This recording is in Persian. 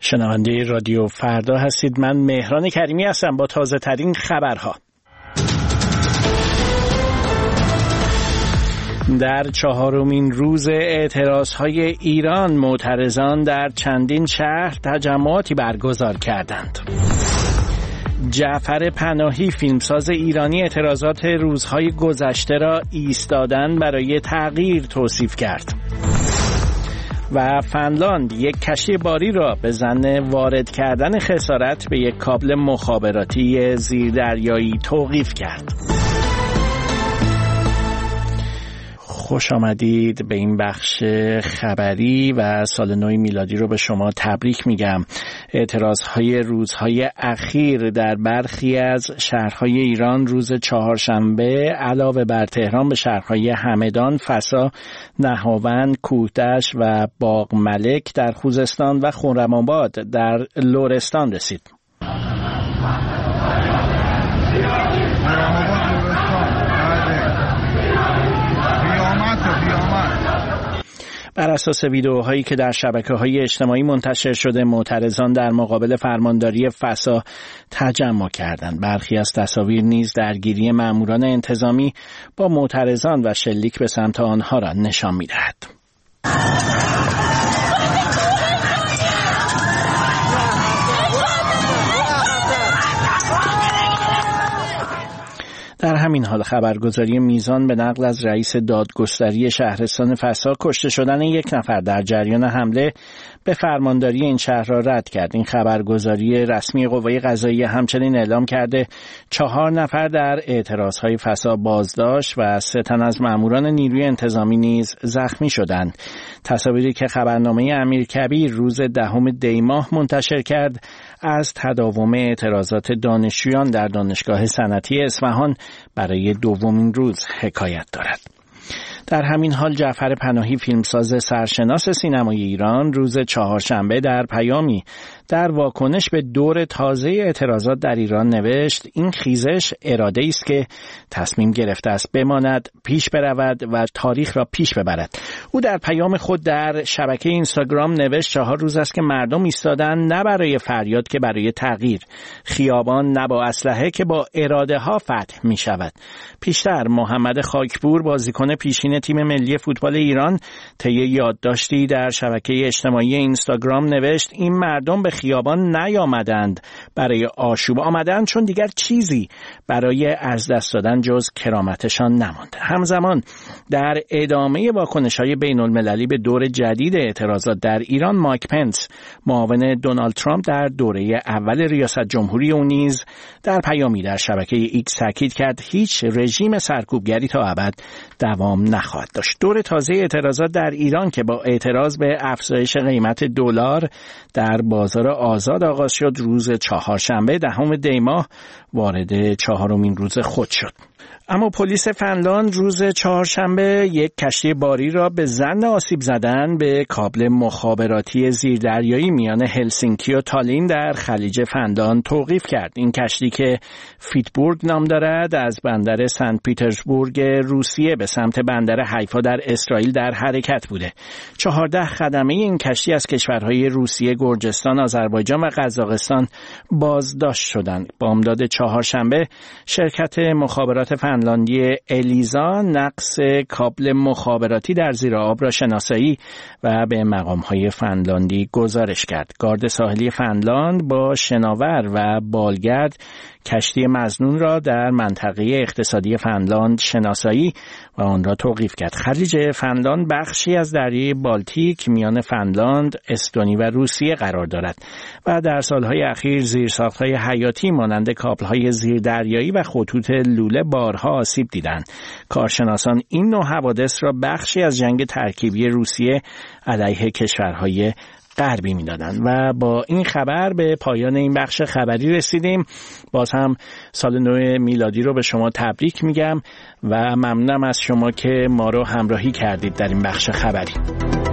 شنونده رادیو فردا هستید. من مهران کریمی هستم با تازه ترین خبرها. در 4مین روز اعتراضهای ایران، معترضان در چندین شهر تجمعاتی برگزار کردند. جعفر پناهی، فیلمساز ایرانی، اعتراضات روزهای گذشته را ایستادن برای تغییر توصیف کرد. و فنلاند یک کشتی باری را به ظن وارد کردن خسارت به یک کابل مخابراتی زیردریایی توقیف کرد. خوش آمدید به این بخش خبری و سال نو میلادی رو به شما تبریک میگم. اعتراضهای روزهای اخیر در برخی از شهرهای ایران روز چهارشنبه علاوه بر تهران به شهرهای همدان، فسا، نهاوند، کوهدشت و باغ ملک در خوزستان و خرم‌آباد در لرستان رسید. بر اساس ویدئوهایی که در شبکه‌های اجتماعی منتشر شده، معترضان در مقابل فرمانداری فسا تجمع کردند. برخی از تصاویر نیز درگیری ماموران انتظامی با معترضان و شلیک به سمت آنها را نشان می‌دهد. در همین حال خبرگزاری میزان به نقل از رئیس دادگستری شهرستان فسا کشته شدن یک نفر در جریان حمله به فرمانداری این شهر را رد کرد. این خبرگزاری رسمی قوه قضاییه همچنین اعلام کرده 4 نفر در اعتراضهای فسا بازداشت و 3 تن از ماموران نیروی انتظامی نیز زخمی شدند. تصاویری که خبرنامه امیرکبیر روز 10 دی ماه منتشر کرد از تداوم اعتراضات دانشجویان در دانشگاه صنعتی اصفهان برای 2مین روز حکایت دارد. در همین حال جعفر پناهی، فیلمساز سرشناس سینمای ایران، روز چهارشنبه در پیامی در واکنش به دور تازه اعتراضات در ایران نوشت: این خیزش اراده است که تصمیم گرفته است بماند، پیش برود و تاریخ را پیش ببرد. او در پیام خود در شبکه اینستاگرام نوشت: 4 روز است که مردم ایستادن، نه برای فریاد که برای تغییر. خیابان نه با اسلحه که با اراده ها فتح می شود. پیشتر محمد خاکپور، بازیکن پیشین تیم ملی فوتبال ایران، طی یادداشتی در شبکه اجتماعی اینستاگرام نوشت: این مردم به خیابان نیامدند برای آشوب، آمدند چون دیگر چیزی برای از دست دادن جز کرامتشان نماند. همزمان در ادامه واکنش‌های بین‌المللی به دور جدید اعتراضات در ایران، مایک پنس، معاون دونالد ترامپ در دوره اول ریاست جمهوری او نیز در پیامی در شبکه ایکس تاکید کرد هیچ رژیم سرکوبگری تا ابد دوام نخواهد داشت. دور تازه اعتراضات در ایران که با اعتراض به افزایش قیمت دلار در بازار آزاد آغاز شد، روز چهارشنبه 10 دی ماه وارد 4مین روز خود شد. اما پلیس فنلاند روز چهارشنبه یک کشتی باری را به ظن آسیب زدن به کابل مخابراتی زیردریایی میان هلسینکی و تالین در خلیج فنلاند توقیف کرد. این کشتی که فیتبورگ نام دارد از بندر سنت پیترزبورگ روسیه به سمت بندر حیفا در اسرائیل در حرکت بوده. 14 خدمه این کشتی از کشورهای روسیه، گرجستان، آذربایجان و قزاقستان بازداشت شدند. بامداد چهارشنبه شرکت مخابرات فنلاندی الیزا نقص کابل مخابراتی در زیر آب را شناسایی و به مقام‌های فنلاندی گزارش کرد. گارد ساحلی فنلاند با شناور و بالگرد کشتی مظنون را در منطقه اقتصادی فنلاند شناسایی و آن را توقیف کرد. خلیج فنلاند بخشی از دریای بالتیک میان فنلاند، استونی و روسیه قرار دارد و در سالهای اخیر زیرساخت‌های حیاتی مانند کابل‌های زیردریایی و خطوط لوله بارها آسیب دیدند. کارشناسان این نوع حوادث را بخشی از جنگ ترکیبی روسیه علیه کشورهای غربی می‌دادند. و با این خبر به پایان این بخش خبری رسیدیم. باز هم سال نو میلادی رو به شما تبریک میگم و ممنونم از شما که ما رو همراهی کردید در این بخش خبری.